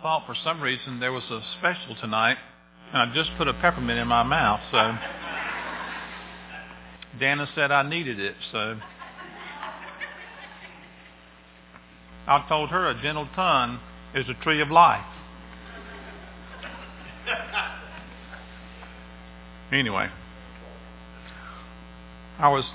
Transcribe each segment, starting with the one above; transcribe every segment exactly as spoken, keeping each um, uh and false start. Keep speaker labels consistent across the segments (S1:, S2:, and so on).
S1: thought for some reason there was a special tonight, and I just put a peppermint in my mouth, so Dana said I needed it, so I told her a gentle tongue is a tree of life. Anyway, I was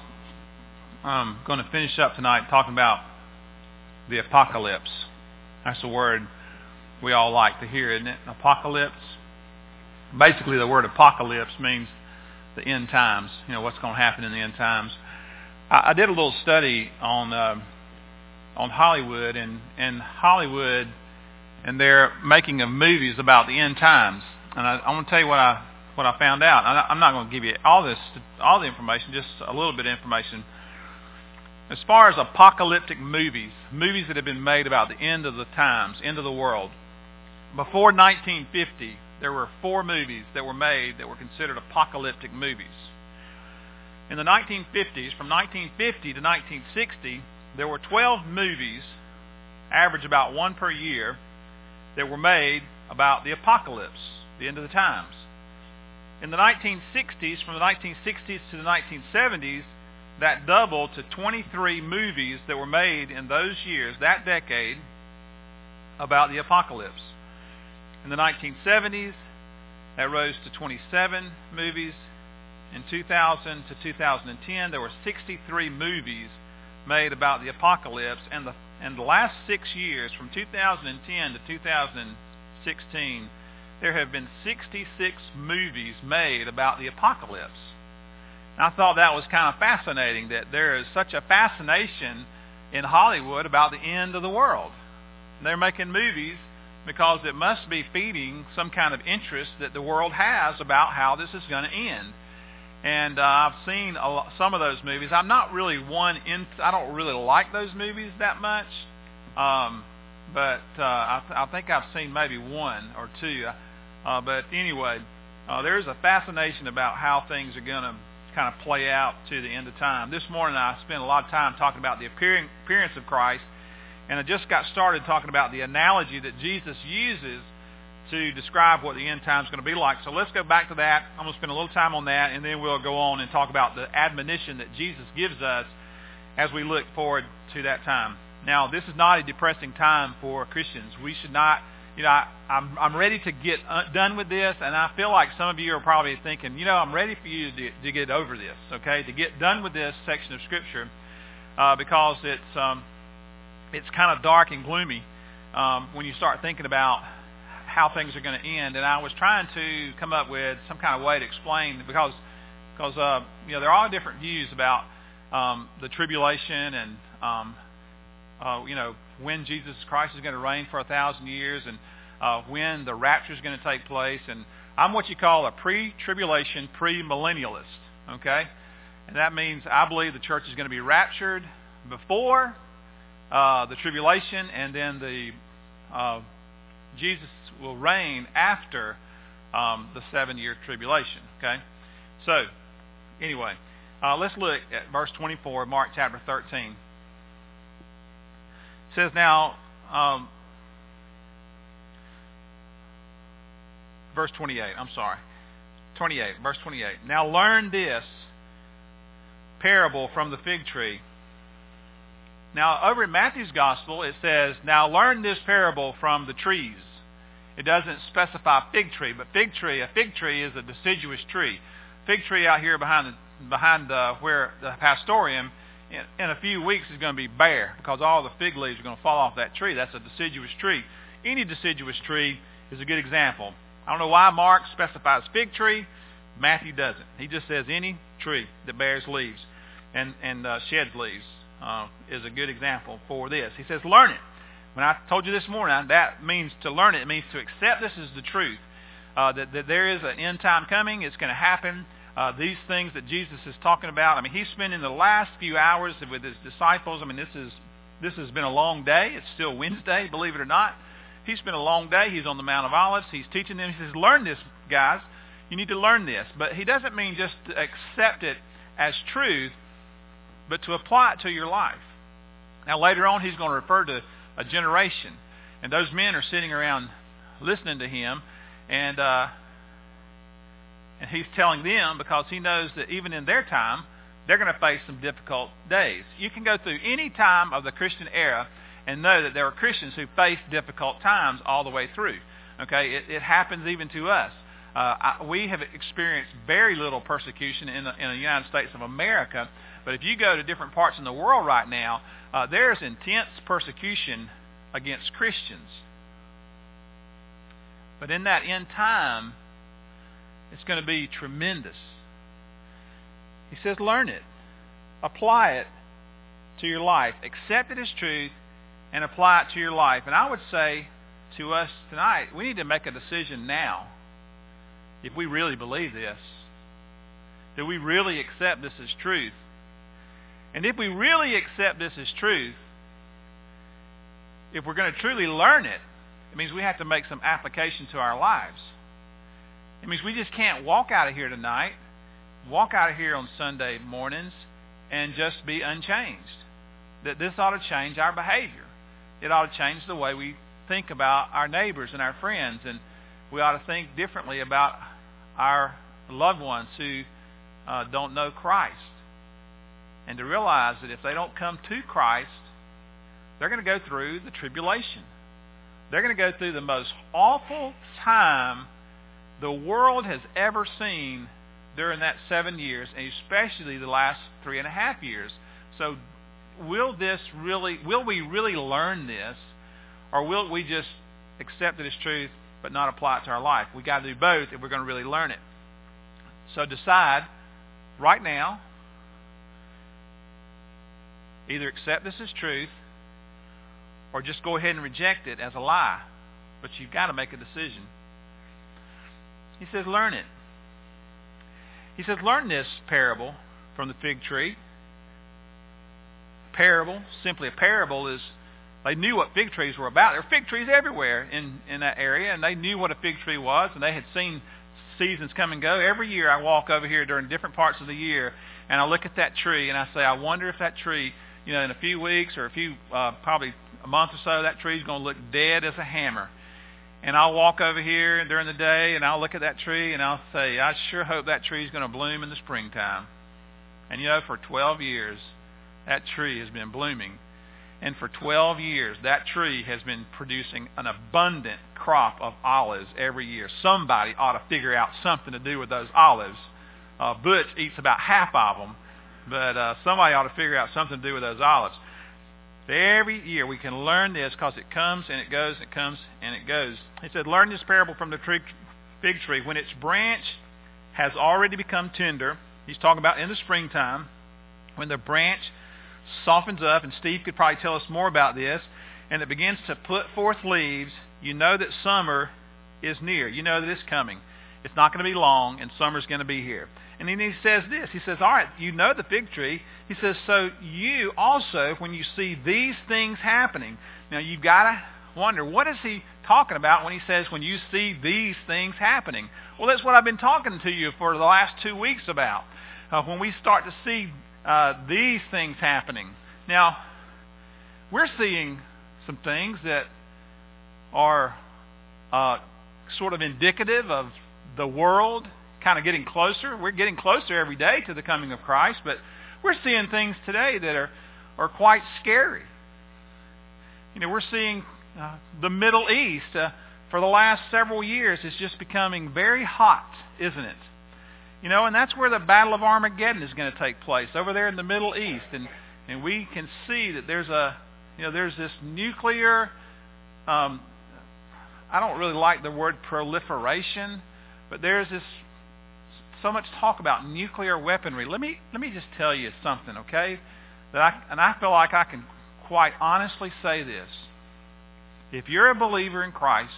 S1: um, going to finish up tonight talking about the apocalypse. That's a word we all like to hear, isn't it? Apocalypse. Basically, the word apocalypse means the end times. You know, what's going to happen in the end times. I, I did a little study on uh, on Hollywood and, and Hollywood and their making of movies about the end times. And I, I want to tell you what I what I found out. I, I'm not going to give you all this all the information, just a little bit of information. As far as apocalyptic movies, movies that have been made about the end of the times, end of the world, before nineteen fifty, there were four movies that were made that were considered apocalyptic movies. In the nineteen fifties, from nineteen fifty to nineteen sixty, there were twelve movies, average about one per year, that were made about the apocalypse, the end of the times. In the nineteen sixties, from the nineteen sixties to the nineteen seventies, that doubled to twenty-three movies that were made in those years, that decade, about the apocalypse. In the nineteen seventies, that rose to twenty-seven movies. In two thousand to two thousand ten, there were sixty-three movies made about the apocalypse. And the, and the last six years, from two thousand ten to two thousand sixteen, there have been sixty-six movies made about the apocalypse. And I thought that was kind of fascinating, that there is such a fascination in Hollywood about the end of the world. And they're making movies because it must be feeding some kind of interest that the world has about how this is going to end. And uh, I've seen a lot, some of those movies. I'm not really one in. I don't really like those movies that much. Um, but uh, I, th- I think I've seen maybe one or two. Uh, but anyway, uh, there is a fascination about how things are going to kind of play out to the end of time. This morning I spent a lot of time talking about the appearing, appearance of Christ, and I just got started talking about the analogy that Jesus uses to describe what the end time is going to be like. So let's go back to that. I'm going to spend a little time on that, and then we'll go on and talk about the admonition that Jesus gives us as we look forward to that time. Now, this is not a depressing time for Christians. We should not, you know, I, I'm, I'm ready to get uh, done with this, and I feel like some of you are probably thinking, you know, I'm ready for you to, to get over this, okay, to get done with this section of Scripture, uh, because it's um, it's kind of dark and gloomy um, when you start thinking about how things are going to end. And I was trying to come up with some kind of way to explain, because because uh, you know, there are different views about um, the tribulation and um, uh, you know, when Jesus Christ is going to reign for a thousand years, and uh, when the rapture is going to take place. And I'm what you call a pre-tribulation, pre-millennialist, okay? And that means I believe the church is going to be raptured before uh, the tribulation, and then the uh, Jesus will reign after um, the seven-year tribulation, okay? So, anyway, uh, let's look at verse twenty-four, Mark chapter thirteen. It says, now, um, verse twenty-eight, I'm sorry, twenty-eight, verse twenty-eight. Now learn this parable from the fig tree. Now, over in Matthew's gospel, it says, now learn this parable from the trees. It doesn't specify fig tree, but fig tree, a fig tree is a deciduous tree. Fig tree out here behind the, behind uh, where the pastorium, in, in a few weeks is going to be bare, because all the fig leaves are going to fall off that tree. That's a deciduous tree. Any deciduous tree is a good example. I don't know why Mark specifies fig tree. Matthew doesn't. He just says any tree that bears leaves and, and uh, sheds leaves uh, is a good example for this. He says, learn it. When I told you this morning, that means to learn it. It means to accept this as the truth, uh, that, that there is an end time coming. It's going to happen. Uh, these things that Jesus is talking about. I mean, he's spending the last few hours with his disciples. I mean, this is this has been a long day. It's still Wednesday, believe it or not. He's spent a long day. He's on the Mount of Olives. He's teaching them. He says, learn this, guys. You need to learn this. But he doesn't mean just to accept it as truth, but to apply it to your life. Now, later on, he's going to refer to a generation. And those men are sitting around listening to him, and uh, and he's telling them because he knows that even in their time, they're going to face some difficult days. You can go through any time of the Christian era and know that there are Christians who face difficult times all the way through. Okay, it, it happens even to us. Uh, I, we have experienced very little persecution in the, in the United States of America, but if you go to different parts in the world right now, uh, there's intense persecution against Christians. But in that end time, it's going to be tremendous. He says, learn it. Apply it to your life. Accept it as truth and apply it to your life. And I would say to us tonight, we need to make a decision now. If we really believe this, do we really accept this as truth? And if we really accept this as truth, if we're going to truly learn it, it means we have to make some application to our lives. It means we just can't walk out of here tonight, walk out of here on Sunday mornings, and just be unchanged. That this ought to change our behavior. It ought to change the way we think about our neighbors and our friends, and we ought to think differently about our loved ones who uh, don't know Christ. And to realize that if they don't come to Christ, they're going to go through the tribulation. They're going to go through the most awful time the world has ever seen during that seven years, and especially the last three and a half years. So will this really, will we really learn this, or will we just accept it as truth but not apply it to our life? We got to do both if we're going to really learn it. So decide right now, either accept this as truth or just go ahead and reject it as a lie. But you've got to make a decision. He says, learn it. He says, learn this parable from the fig tree. Parable, simply a parable, is they knew what fig trees were about. There were fig trees everywhere in, in that area, and they knew what a fig tree was, and they had seen seasons come and go. Every year I walk over here during different parts of the year, and I look at that tree, and I say, I wonder if that tree, you know, in a few weeks or a few, uh, probably a month or so, that tree is going to look dead as a hammer. And I'll walk over here during the day, and I'll look at that tree, and I'll say, I sure hope that tree is going to bloom in the springtime. And you know, for twelve years, that tree has been blooming. And for twelve years, that tree has been producing an abundant crop of olives every year. Somebody ought to figure out something to do with those olives. Uh, Butch eats about half of them, but uh, somebody ought to figure out something to do with those olives. Every year we can learn this because it comes and it goes, and it comes and it goes. He said, learn this parable from the fig tree. When its branch has already become tender, he's talking about in the springtime, when the branch softens up, and Steve could probably tell us more about this, and it begins to put forth leaves, you know that summer is near. You know that it's coming. It's not going to be long, and summer's going to be here. And then he says this. He says, all right, you know the fig tree. He says, so you also, when you see these things happening, now you've got to wonder, what is he talking about when he says, when you see these things happening? Well, that's what I've been talking to you for the last two weeks about. Uh, when we start to see uh, these things happening. Now, we're seeing some things that are uh, sort of indicative of the world kind of getting closer. We're getting closer every day to the coming of Christ, but we're seeing things today that are, are quite scary. You know, we're seeing uh, the Middle East uh, for the last several years is just becoming very hot, isn't it? You know, and that's where the Battle of Armageddon is going to take place, over there in the Middle East. And, and we can see that there's a, you know, there's this nuclear, um, I don't really like the word proliferation, but there's this so much talk about nuclear weaponry. Let me let me just tell you something, okay? That I, and I feel like I can quite honestly say this. If you're a believer in Christ,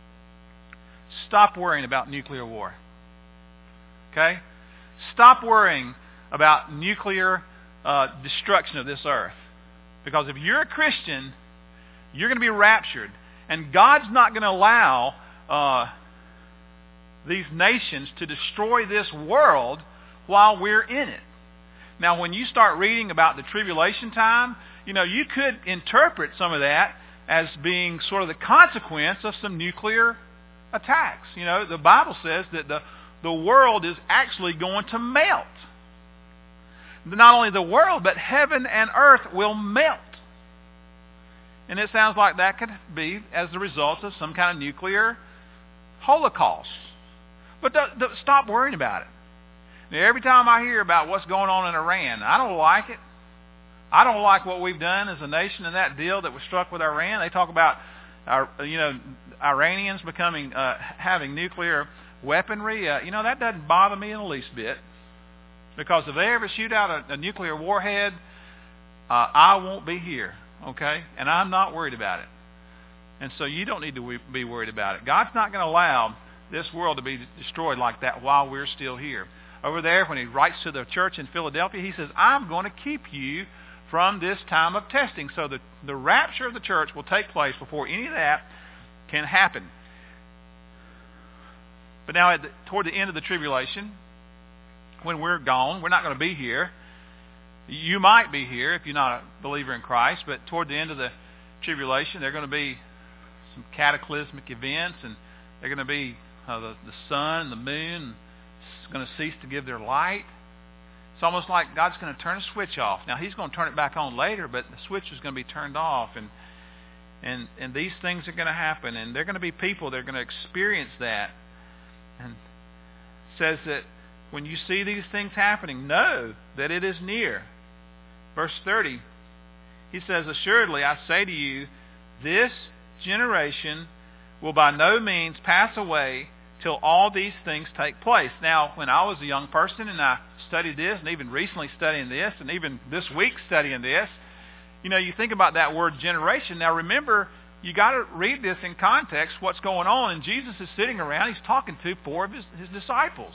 S1: stop worrying about nuclear war. Okay? Stop worrying about nuclear uh, destruction of this earth. Because if you're a Christian, you're going to be raptured. And God's not going to allow uh, these nations to destroy this world while we're in it. Now, when you start reading about the tribulation time, you know, you could interpret some of that as being sort of the consequence of some nuclear attacks. You know, the Bible says that the, the world is actually going to melt. Not only the world, but heaven and earth will melt. And it sounds like that could be as a result of some kind of nuclear holocaust. But don't, don't, stop worrying about it. Now, every time I hear about what's going on in Iran, I don't like it. I don't like what we've done as a nation in that deal that was struck with Iran. They talk about, our, you know, Iranians becoming uh, having nuclear weaponry. Uh, you know, that doesn't bother me in the least bit, because if they ever shoot out a, a nuclear warhead, uh, I won't be here. Okay, and I'm not worried about it. And so you don't need to be worried about it. God's not going to allow this world to be destroyed like that while we're still here. Over there, when he writes to the church in Philadelphia, he says, I'm going to keep you from this time of testing. So the, the rapture of the church will take place before any of that can happen. But now, at the, toward the end of the tribulation, when we're gone, we're not going to be here. You might be here if you're not a believer in Christ, but toward the end of the tribulation, there are going to be some cataclysmic events, and they're going to be uh, the, the sun and the moon is going to cease to give their light. It's almost like God's going to turn a switch off. Now, he's going to turn it back on later, but the switch is going to be turned off, and and and these things are going to happen, and there are going to be people that are going to experience that. And it says that when you see these things happening, know that it is near. Verse thirty, he says, assuredly, I say to you, this generation will by no means pass away till all these things take place. Now, when I was a young person and I studied this, and even recently studying this, and even this week studying this, you know, you think about that word generation. Now, remember, you got to read this in context, what's going on. And Jesus is sitting around, he's talking to four of his, his disciples.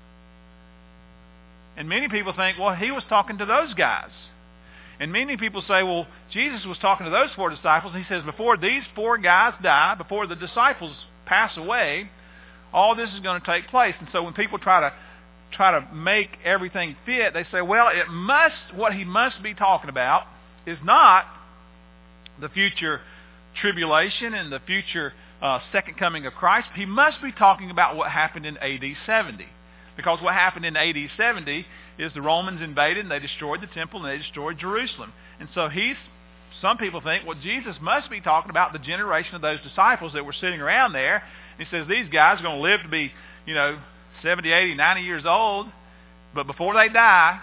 S1: And many people think, well, he was talking to those guys. And many people say, well, Jesus was talking to those four disciples. And he says, before these four guys die, before the disciples pass away, all this is going to take place. And so when people try to try to make everything fit, they say, well, it must, what he must be talking about is not the future tribulation and the future uh, second coming of Christ. He must be talking about what happened in A D seventy. Because what happened in A D seventy is the Romans invaded and they destroyed the temple and they destroyed Jerusalem. And so he's, some people think, well, Jesus must be talking about the generation of those disciples that were sitting around there. And he says these guys are going to live to be, you know, seventy, eighty, ninety years old. But before they die,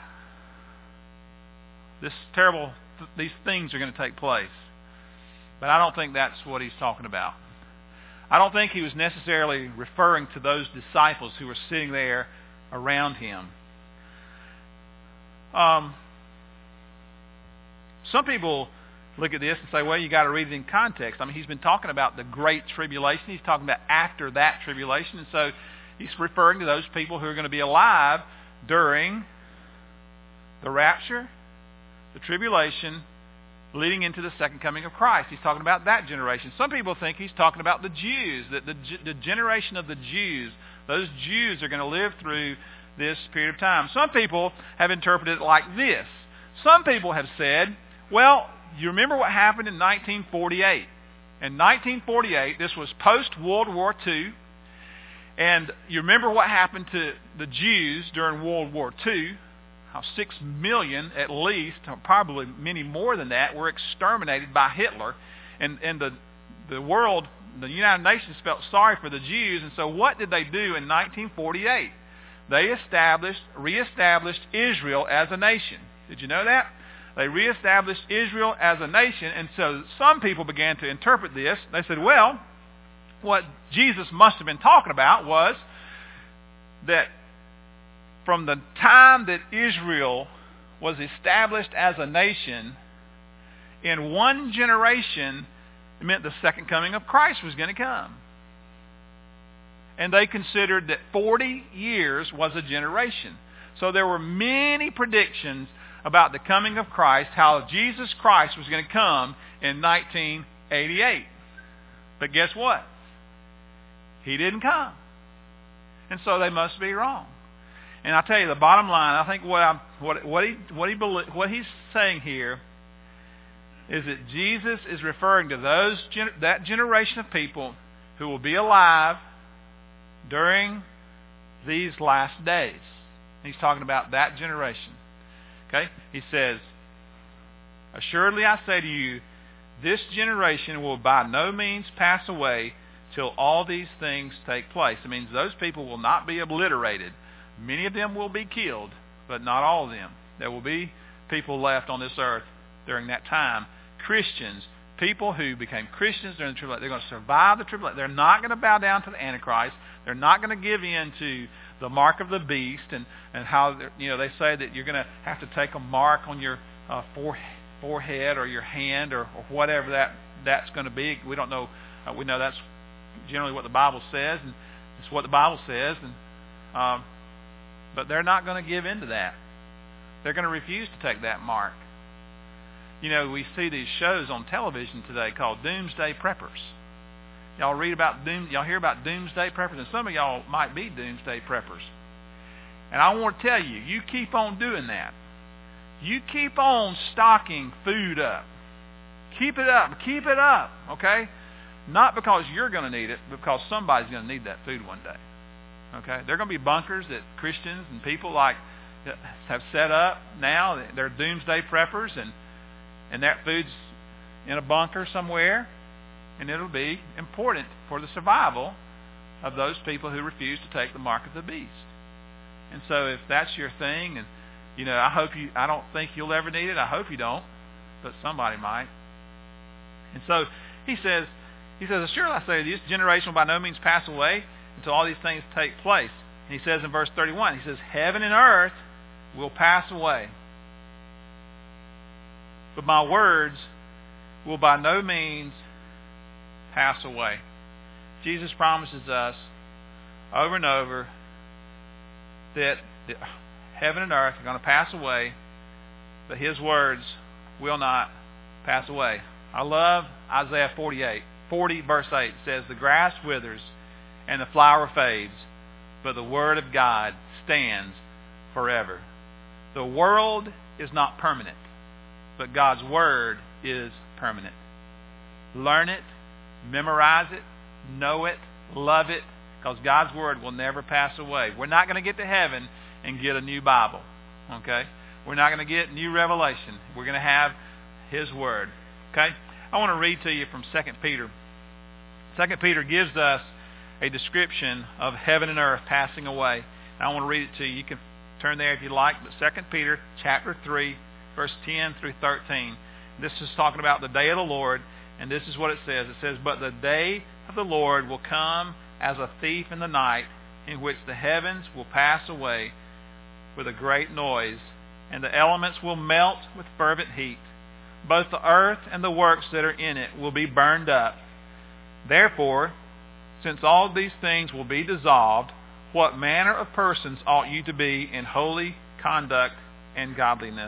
S1: this terrible, th- these things are going to take place. But I don't think that's what he's talking about. I don't think he was necessarily referring to those disciples who were sitting there around him. Um, some people look at this and say, well, you got to read it in context. I mean, he's been talking about the Great Tribulation. He's talking about after that tribulation. And so he's referring to those people who are going to be alive during the rapture, the tribulation, leading into the second coming of Christ. He's talking about that generation. Some people think he's talking about the Jews, that the, the generation of the Jews. Those Jews are going to live through this period of time. Some people have interpreted it like this. Some people have said, well, you remember what happened in nineteen forty-eight. In nineteen forty-eight, this was post-World War Two, and you remember what happened to the Jews during World War Two. How six million at least, or probably many more than that, were exterminated by Hitler. And, and the, the world, the United Nations felt sorry for the Jews. And so what did they do in nineteen forty-eight? They established, reestablished Israel as a nation. Did you know that? They reestablished Israel as a nation. And so some people began to interpret this. They said, well, what Jesus must have been talking about was that from the time that Israel was established as a nation, in one generation, it meant the second coming of Christ was going to come. And they considered that forty years was a generation. So there were many predictions about the coming of Christ, how Jesus Christ was going to come in nineteen eighty-eight. But guess what? He didn't come. And so they must be wrong. And I tell you, the bottom line, I think what I'm, what what he what he what he's saying here is that Jesus is referring to those that generation of people who will be alive during these last days. He's talking about that generation. Okay? He says, assuredly I say to you, this generation will by no means pass away till all these things take place. It means those people will not be obliterated. Many of them will be killed, but not all of them. There will be people left on this earth during that time. Christians, people who became Christians during the tribulation, they're going to survive the tribulation. They're not going to bow down to the Antichrist. They're not going to give in to the mark of the beast, and, and how, you know, they say that you're going to have to take a mark on your uh, forehead or your hand or, or whatever that, that's going to be. We don't know. Uh, we know that's generally what the Bible says, and it's what the Bible says, and um, but they're not going to give in to that. They're going to refuse to take that mark. You know, we see these shows on television today called Doomsday Preppers. Y'all read about doom. Y'all hear about Doomsday Preppers, and some of y'all might be Doomsday Preppers. And I want to tell you, you keep on doing that. You keep on stocking food up. Keep it up. Keep it up. Okay. Not because you're going to need it, but because somebody's going to need that food one day. Okay? There are going to be bunkers that Christians and people like have set up now. They're doomsday preppers, and and that food's in a bunker somewhere, and it'll be important for the survival of those people who refuse to take the mark of the beast. And so if that's your thing, and you know, I hope you, I don't think you'll ever need it. I hope you don't, but somebody might. And so he says, He says, surely I say to you, this generation will by no means pass away until all these things take place. And he says in verse thirty-one, he says, heaven and earth will pass away, but my words will by no means pass away. Jesus promises us over and over that heaven and earth are going to pass away, but his words will not pass away. I love Isaiah forty-eight. forty verse eight says, the grass withers and the flower fades, but the word of God stands forever. The world is not permanent, but God's word is permanent. Learn it, memorize it, know it, love it, because God's word will never pass away. We're not going to get to heaven and get a new Bible. Okay? We're not going to get new revelation. We're going to have his word. Okay? I want to read to you from Second Peter. Second Peter gives us a description of heaven and earth passing away. I want to read it to you. You can turn there if you like. But Second Peter chapter three, verse ten through thirteen. This is talking about the day of the Lord, and this is what it says. It says, but the day of the Lord will come as a thief in the night, in which the heavens will pass away with a great noise, and the elements will melt with fervent heat. Both the earth and the works that are in it will be burned up. Therefore, since all these things will be dissolved, what manner of persons ought you to be in holy conduct and godliness,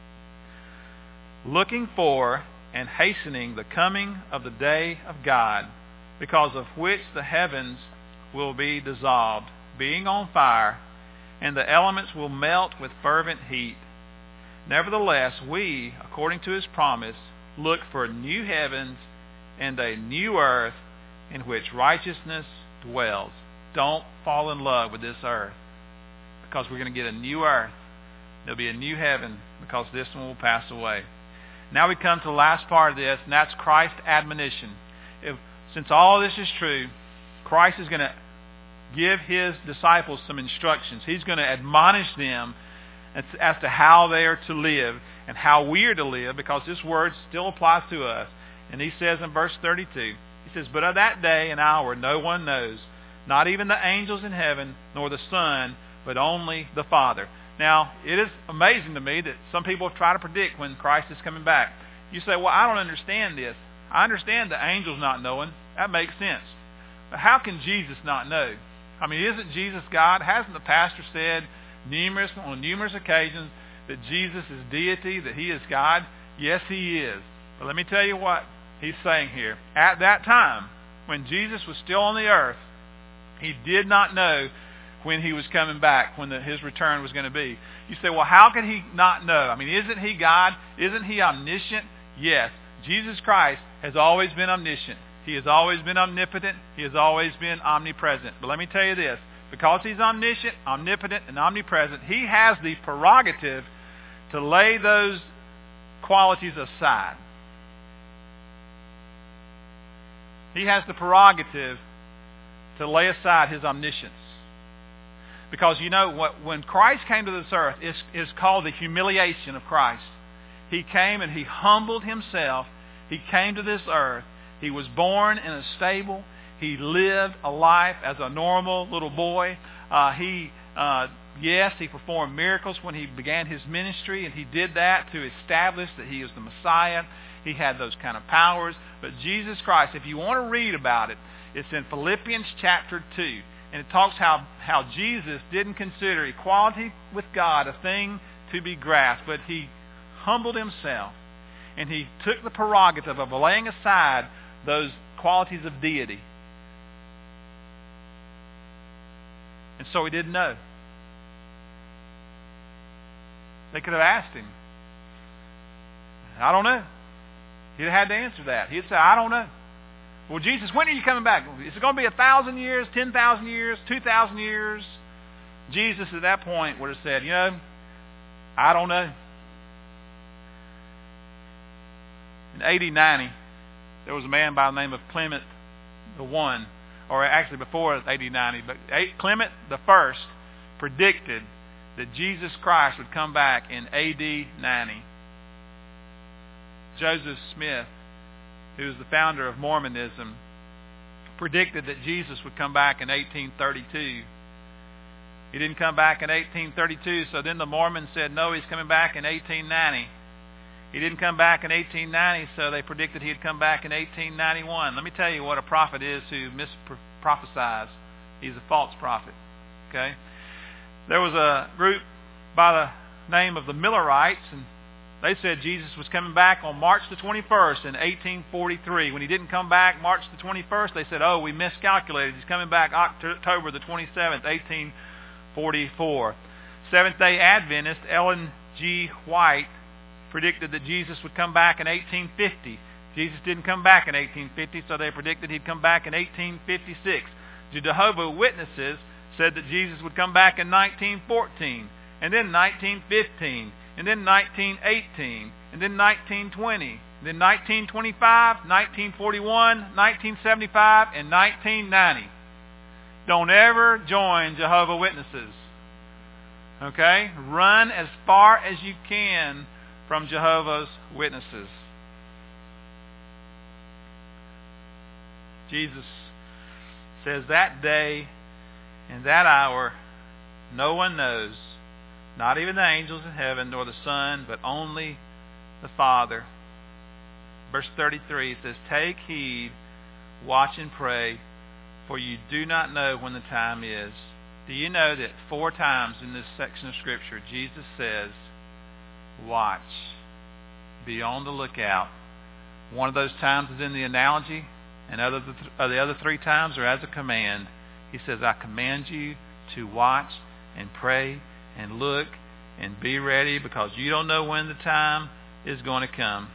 S1: looking for and hastening the coming of the day of God, because of which the heavens will be dissolved, being on fire, and the elements will melt with fervent heat. Nevertheless, we, according to his promise, look for new heavens and a new earth in which righteousness dwells. Don't fall in love with this earth, because we're going to get a new earth. There'll be a new heaven, because this one will pass away. Now we come to the last part of this, and that's Christ's admonition. If, since all this is true, Christ is going to give his disciples some instructions. He's going to admonish them as, as to how they are to live and how we are to live, because this word still applies to us. And he says in verse thirty-two, he says, but of that day and hour no one knows, not even the angels in heaven, nor the Son, but only the Father. Now, it is amazing to me that some people try to predict when Christ is coming back. You say, well, I don't understand this. I understand the angels not knowing. That makes sense. But how can Jesus not know? I mean, isn't Jesus God? Hasn't the pastor said numerous on numerous occasions that Jesus is deity, that he is God? Yes, he is. But let me tell you what he's saying here. At that time, when Jesus was still on the earth, he did not know when he was coming back, when the, his return was going to be. You say, well, how could he not know? I mean, isn't he God? Isn't he omniscient? Yes. Jesus Christ has always been omniscient. He has always been omnipotent. He has always been omnipresent. But let me tell you this. Because He's omniscient, omnipotent, and omnipresent, He has the prerogative to lay those qualities aside. He has the prerogative to lay aside His omniscience. Because you know, what, when Christ came to this earth, it's, it's called the humiliation of Christ. He came and He humbled Himself. He came to this earth. He was born in a stable. He lived a life as a normal little boy. Uh, he, uh, yes, He performed miracles when He began His ministry, and He did that to establish that He is the Messiah. He had those kind of powers. But Jesus Christ, if you want to read about it, it's in Philippians chapter two. And it talks how, how Jesus didn't consider equality with God a thing to be grasped, but He humbled Himself, and He took the prerogative of laying aside those qualities of deity. And so He didn't know. They could have asked Him. I don't know. He'd have had to answer that. He'd say, I don't know. Well, Jesus, when are you coming back? Is it going to be a thousand years, ten thousand years, two thousand years? Jesus at that point would have said, you know, I don't know. In A D ninety, there was a man by the name of Clement the One, or actually before A D ninety, but Clement the First predicted that Jesus Christ would come back in A D ninety. Joseph Smith, who was the founder of Mormonism, predicted that Jesus would come back in eighteen thirty-two. He didn't come back in eighteen thirty-two, so then the Mormons said, no, He's coming back in eighteen ninety. He didn't come back in eighteen ninety, so they predicted He'd come back in eighteen ninety-one. Let me tell you what a prophet is who misprophesies. He's a false prophet. Okay? There was a group by the name of the Millerites, and they said Jesus was coming back on March the twenty-first in eighteen forty-three. When He didn't come back March the twenty-first, they said, oh, we miscalculated. He's coming back October the twenty-seventh, eighteen forty-four. Seventh-day Adventist Ellen G. White predicted that Jesus would come back in eighteen fifty. Jesus didn't come back in eighteen fifty, so they predicted He'd come back in eighteen fifty-six. The Jehovah's Witnesses said that Jesus would come back in nineteen fourteen, and then nineteen fifteen, and then nineteen eighteen, and then nineteen twenty, and then nineteen twenty-five, nineteen forty-one, nineteen seventy-five, and nineteen ninety. Don't ever join Jehovah's Witnesses. Okay? Run as far as you can from Jehovah's Witnesses. Jesus says that day and that hour no one knows, not even the angels in heaven nor the Son, but only the Father. Verse thirty-three says, take heed, watch and pray, for you do not know when the time is. Do you know that four times in this section of Scripture Jesus says, watch, be on the lookout. One of those times is in the analogy, and other th- the other three times are as a command. He says, I command you to watch and pray and look and be ready, because you don't know when the time is going to come.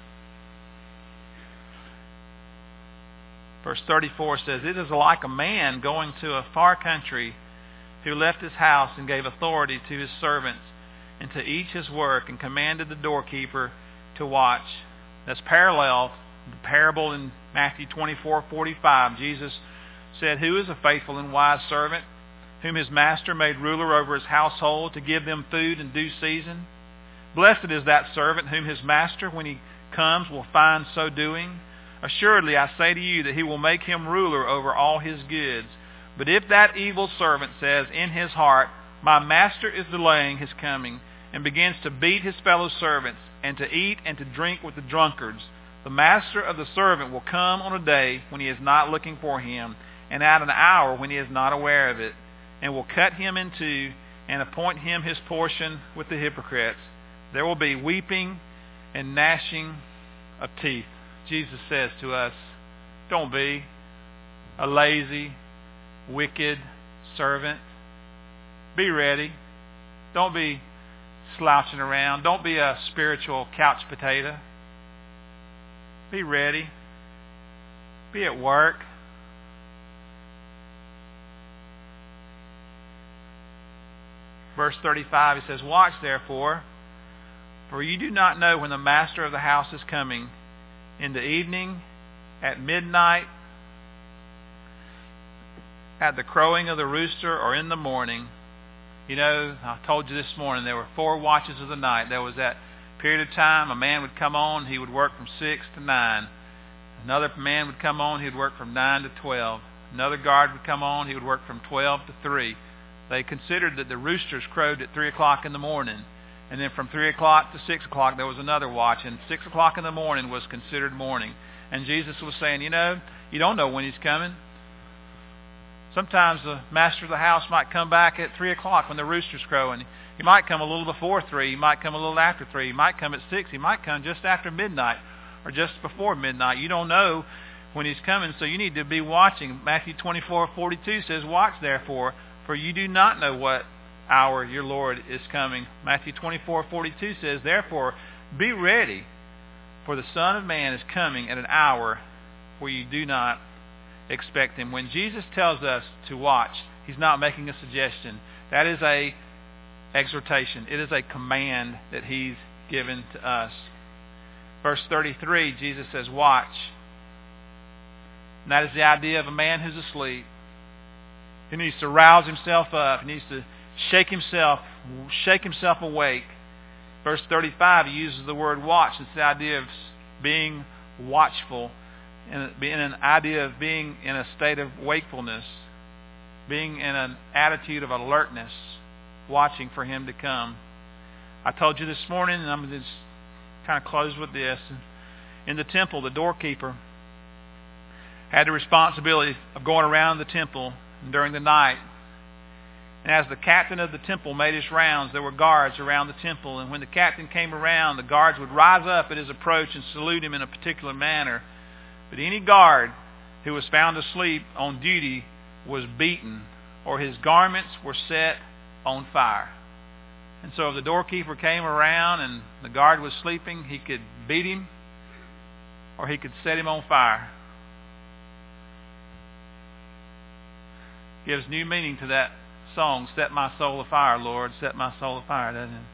S1: Verse thirty-four says, it is like a man going to a far country who left his house and gave authority to his servants and to each his work, and commanded the doorkeeper to watch. That's parallel the parable in Matthew twenty-four forty-five. Jesus said, who is a faithful and wise servant, whom his master made ruler over his household to give them food in due season? Blessed is that servant whom his master, when he comes, will find so doing. Assuredly, I say to you that he will make him ruler over all his goods. But if that evil servant says in his heart, my master is delaying his coming, and begins to beat his fellow servants, and to eat and to drink with the drunkards, the master of the servant will come on a day when he is not looking for him, and at an hour when he is not aware of it, and will cut him in two, and appoint him his portion with the hypocrites. There will be weeping and gnashing of teeth. Jesus says to us, don't be a lazy, wicked servant. Be ready. Don't be slouching around. Don't be a spiritual couch potato. Be ready. Be at work. Verse thirty-five, it says, "Watch therefore, for you do not know when the master of the house is coming, in the evening, at midnight, at the crowing of the rooster, or in the morning." You know, I told you this morning, there were four watches of the night. There was that period of time a man would come on, he would work from six to nine. Another man would come on, he would work from nine to twelve. Another guard would come on, he would work from twelve to three. They considered that the roosters crowed at three o'clock in the morning. And then from three o'clock to six o'clock there was another watch. And six o'clock in the morning was considered morning. And Jesus was saying, you know, you don't know when he's coming. Sometimes the master of the house might come back at three o'clock when the rooster's crowing. He might come a little before three. He might come a little after three. He might come at six. He might come just after midnight or just before midnight. You don't know when he's coming, so you need to be watching. Matthew twenty-four forty-two says, "Watch therefore, for you do not know what hour your Lord is coming." Matthew twenty-four forty-two says, "Therefore be ready, for the Son of Man is coming at an hour where you do not expect him." When Jesus tells us to watch, he's not making a suggestion. That is a exhortation. It is a command that he's given to us. Verse thirty-three, Jesus says, "Watch." And that is the idea of a man who's asleep. He needs to rouse himself up. He needs to shake himself, shake himself awake. Verse thirty-five, he uses the word watch. It's the idea of being watchful, and being an idea of being in a state of wakefulness, being in an attitude of alertness, watching for him to come. I told you this morning, and I'm going to just kind of close with this. In the temple, the doorkeeper had the responsibility of going around the temple during the night. And as the captain of the temple made his rounds, there were guards around the temple. And when the captain came around, the guards would rise up at his approach and salute him in a particular manner. But any guard who was found asleep on duty was beaten, or his garments were set on fire. And so if the doorkeeper came around and the guard was sleeping, he could beat him, or he could set him on fire. Gives new meaning to that song, "Set my soul afire, Lord, set my soul afire," doesn't it?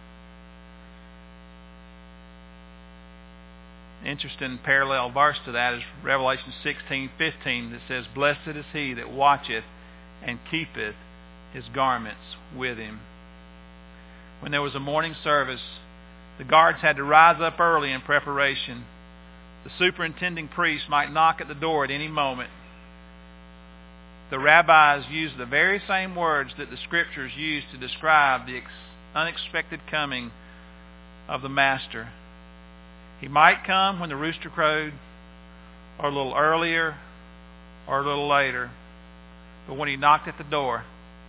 S1: Interesting parallel verse to that is Revelation sixteen fifteen that says, "Blessed is he that watcheth and keepeth his garments with him." When there was a morning service, the guards had to rise up early in preparation. The superintending priest might knock at the door at any moment. The rabbis used the very same words that the Scriptures used to describe the ex- unexpected coming of the Master. He might come when the rooster crowed, or a little earlier, or a little later. But when he knocked at the door,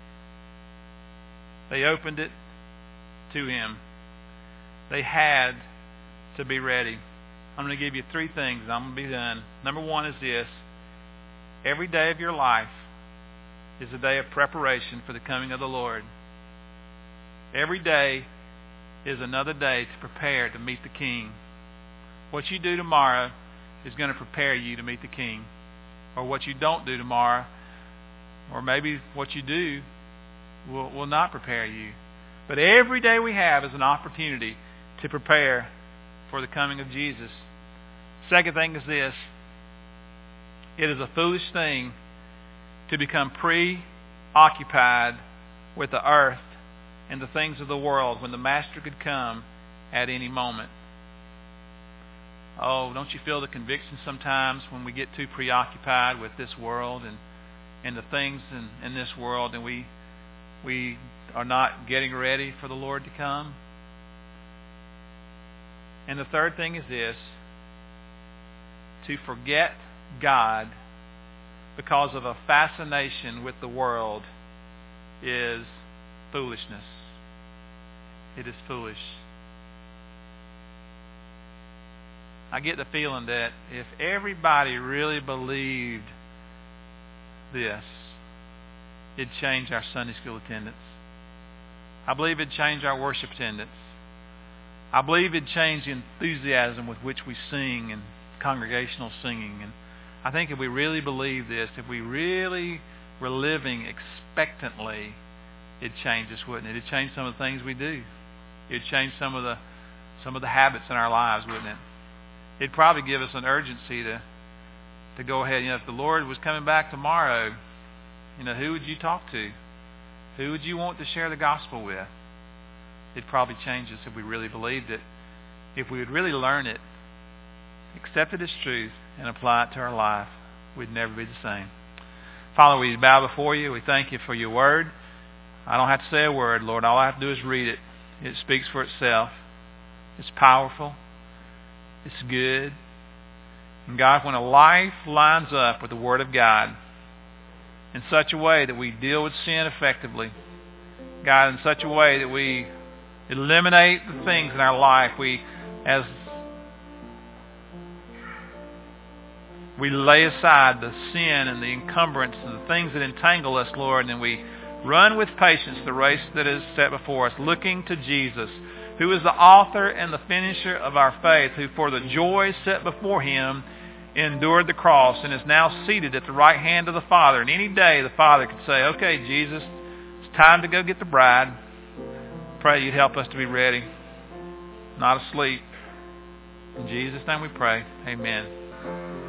S1: they opened it to him. They had to be ready. I'm going to give you three things, and I'm going to be done. Number one is this. Every day of your life is a day of preparation for the coming of the Lord. Every day is another day to prepare to meet the King. What you do tomorrow is going to prepare you to meet the King. Or what you don't do tomorrow, or maybe what you do will, will not prepare you. But every day we have is an opportunity to prepare for the coming of Jesus. Second thing is this. It is a foolish thing to become preoccupied with the earth and the things of the world when the Master could come at any moment. Oh, don't you feel the conviction sometimes when we get too preoccupied with this world and, and the things in, in this world, and we we are not getting ready for the Lord to come? And the third thing is this. To forget God because of a fascination with the world is foolishness. It is foolish. I get the feeling that if everybody really believed this, it'd change our Sunday school attendance. I believe it'd change our worship attendance. I believe it'd change the enthusiasm with which we sing and congregational singing. And I think if we really believe this, if we really were living expectantly, it'd change us, wouldn't it? It'd change some of the things we do. It'd change some of the some of the habits in our lives, wouldn't it? It'd probably give us an urgency to to go ahead. You know, if the Lord was coming back tomorrow, you know, who would you talk to? Who would you want to share the gospel with? It'd probably change us if we really believed it. If we would really learn it, accept it as truth, and apply it to our life, we'd never be the same. Father, we bow before you. We thank you for your word. I don't have to say a word, Lord. All I have to do is read it. It speaks for itself. It's powerful. It's good. And God, when a life lines up with the Word of God in such a way that we deal with sin effectively, God, in such a way that we eliminate the things in our life, we, as we lay aside the sin and the encumbrance and the things that entangle us, Lord, and we run with patience the race that is set before us, looking to Jesus, who is the author and the finisher of our faith, who for the joy set before him endured the cross and is now seated at the right hand of the Father. And any day the Father could say, okay, Jesus, it's time to go get the bride. Pray you'd help us to be ready, not asleep. In Jesus' name we pray. Amen.